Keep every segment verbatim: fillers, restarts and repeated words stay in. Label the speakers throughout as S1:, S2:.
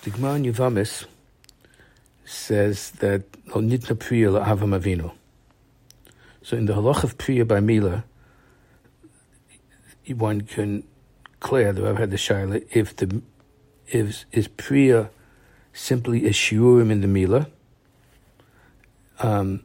S1: The Gemara in Yevamis says that nitna priya la'avam avinu. So in the halach of priya by mila, one can declare, the Rav had the shaila, if the if is priya simply a shiurim in the mila, um,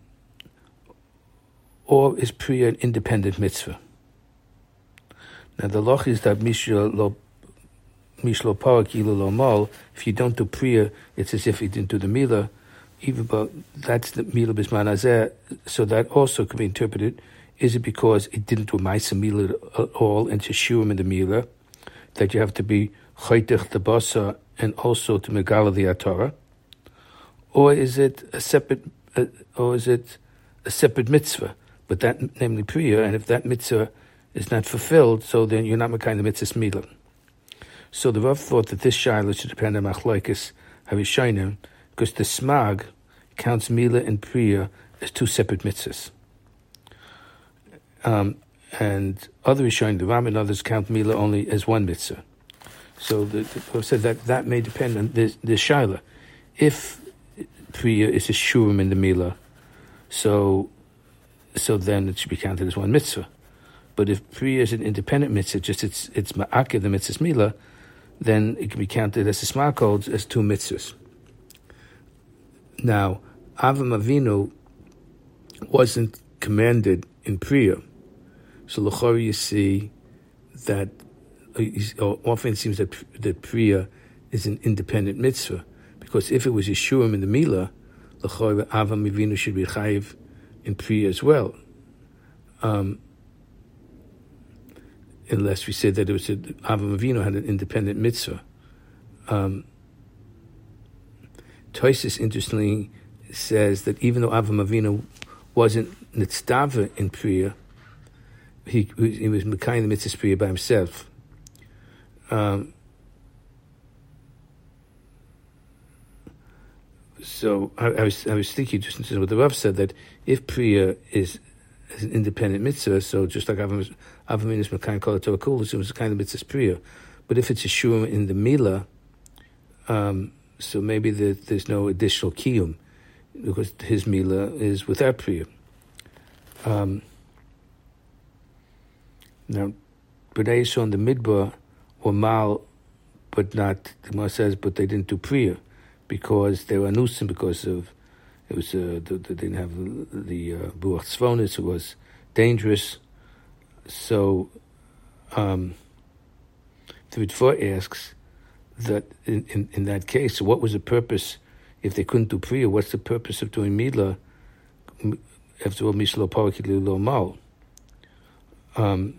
S1: or is priya an independent mitzvah. Now the halach is that mishlo lo mishlo parak ilu lo mal. If you don't do priya, it's as if you didn't do the mila. Even but that's the mila bisman hazeh. So that also can be interpreted. Is it because it didn't do ma'aseh mila at all and to shiurim in the mila that you have to be chaytech the basa and also to megala the atara, or is it a separate, uh, or is it a separate mitzvah? But that, namely priya, and if that mitzvah is not fulfilled, so then you're not making the mitzvah mila. So the Rav thought that this shaila should depend on machlokes harishonim, because the smag counts mila and priya as two separate mitzvahs. Um, and other rishonim, the Ram and others count mila only as one mitzvah. So the, the Rav said that that may depend on this, this shaila. If priya is a shurim in the mila, so so then it should be counted as one mitzvah. But if priya is an independent mitzvah, just it's it's ma'akeh the mitzvah's mila, then it can be counted as the smag holds as two mitzvahs. Now, Avraham Avinu wasn't commanded in priya, so l'chorah you see that often it seems that that priya is an independent mitzvah, because if it was Yeshurim in the Mila, l'chorah Avraham Avinu should be chayiv in priya as well. Um, unless we said that it was a, Avraham Avinu had an independent mitzvah. Um, Tosfos interestingly says that even though Avraham Avinu wasn't nitztava in priya, he he was mekayim the mitzvah priya by himself. Um, so I, I was I was thinking just what the Rav said, that if priya is, is an independent mitzvah, so just like Avraham Avinu is mekayim kol Torah kula, so it was kind of mitzvah priya. But if it's a shurim in the mila, um, so maybe the, there's no additional kiyum because his mila is without priya. Um, now, B'nai Yisrael in the midbar were mal, but not, the Gemara says, but they didn't do priya because they were anusim, because of, it was, uh, they didn't have the uh, buach tzvonis, it was dangerous. So, um, the Ritva asks that in, in, in that case, what was the purpose, if they couldn't do priya, what's the purpose of doing mila? After all, mishlo parak lo mal. Um,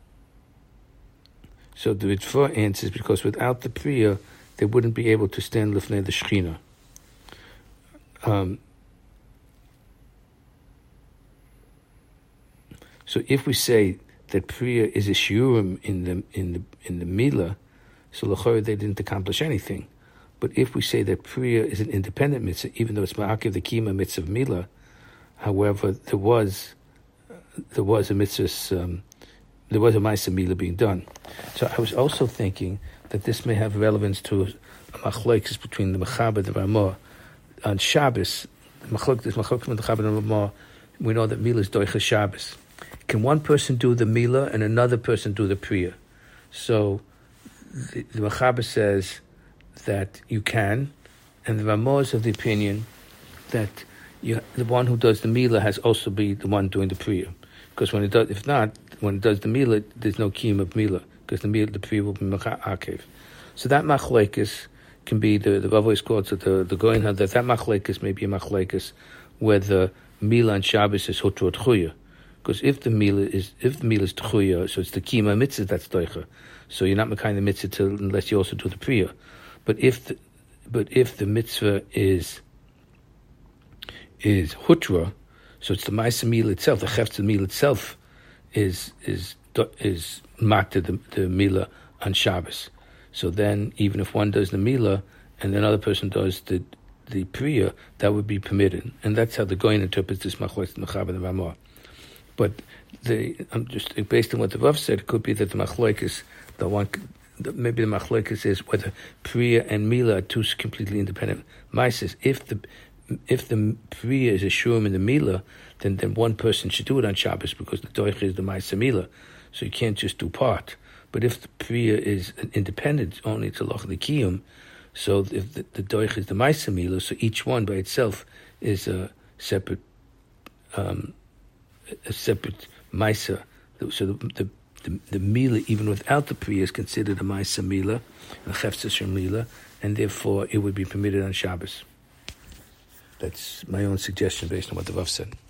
S1: So the Ritva answers because without the priya, they wouldn't be able to stand lifnei the Shechina. Um, so if we say that priya is a shiurim in the in the in the mila, so l'chorah they didn't accomplish anything. But if we say that priya is an independent mitzvah, even though it's ma'akev the kima mitzvah of mila, however, there was there was a mitzvah. Um, There was a ma'aseh mila being done. So I was also thinking that this may have relevance to a machlokes between the Mechaber and the Ramah. On Shabbos, the machlokes between the Mechaber and the Ramah, we know that mila is doicha Shabbos. Can one person do the mila and another person do the priya? So the, the Mechaber says that you can, and the Ramah is of the opinion that you, the one who does the mila has also be the one doing the priya. Because when it does, if not, when it does the mila, there's no kiyum of mila, because the mila, the priya will be ma'akev. So that machlekes can be the the Rav always calls it the the goyin that that machlekes may be a machlekes where the mila on Shabbos is hutra tchuya, because if the mila is if the mila is tchuya, so it's the kiyum mitzvah that's doicha. So you're not mekayim the mitzvah till, unless you also do the priya. But if the, but if the mitzvah is is hutra, so it's the ma'aseh mila itself, the chefetz mila itself is is is matter the, the mila on Shabbos. So then, even if one does the mila and another person does the the priya, that would be permitted, and that's how the goyin interprets this machlokes Mechaber and Ramah. But the I'm just based on what the Rav said, it could be that the machlokes the one the, maybe the machlokes is whether Priya and Mila are two completely independent ma'ases. If the if the Priya is a shurim in the Mila, then then one person should do it on Shabbos because the doich is the ma'ase Mila, so you can't just do part. But if the Priya is an independent, only to loch the kiyum, so if the, the doich is the ma'ase Mila, so each one by itself is a separate um, a separate ma'ase. So the, the The, the Mila, even without the Priya, is considered a Ma'isa Mila, a Chefzes Mila, and therefore it would be permitted on Shabbos. That's my own suggestion based on what the Rav said.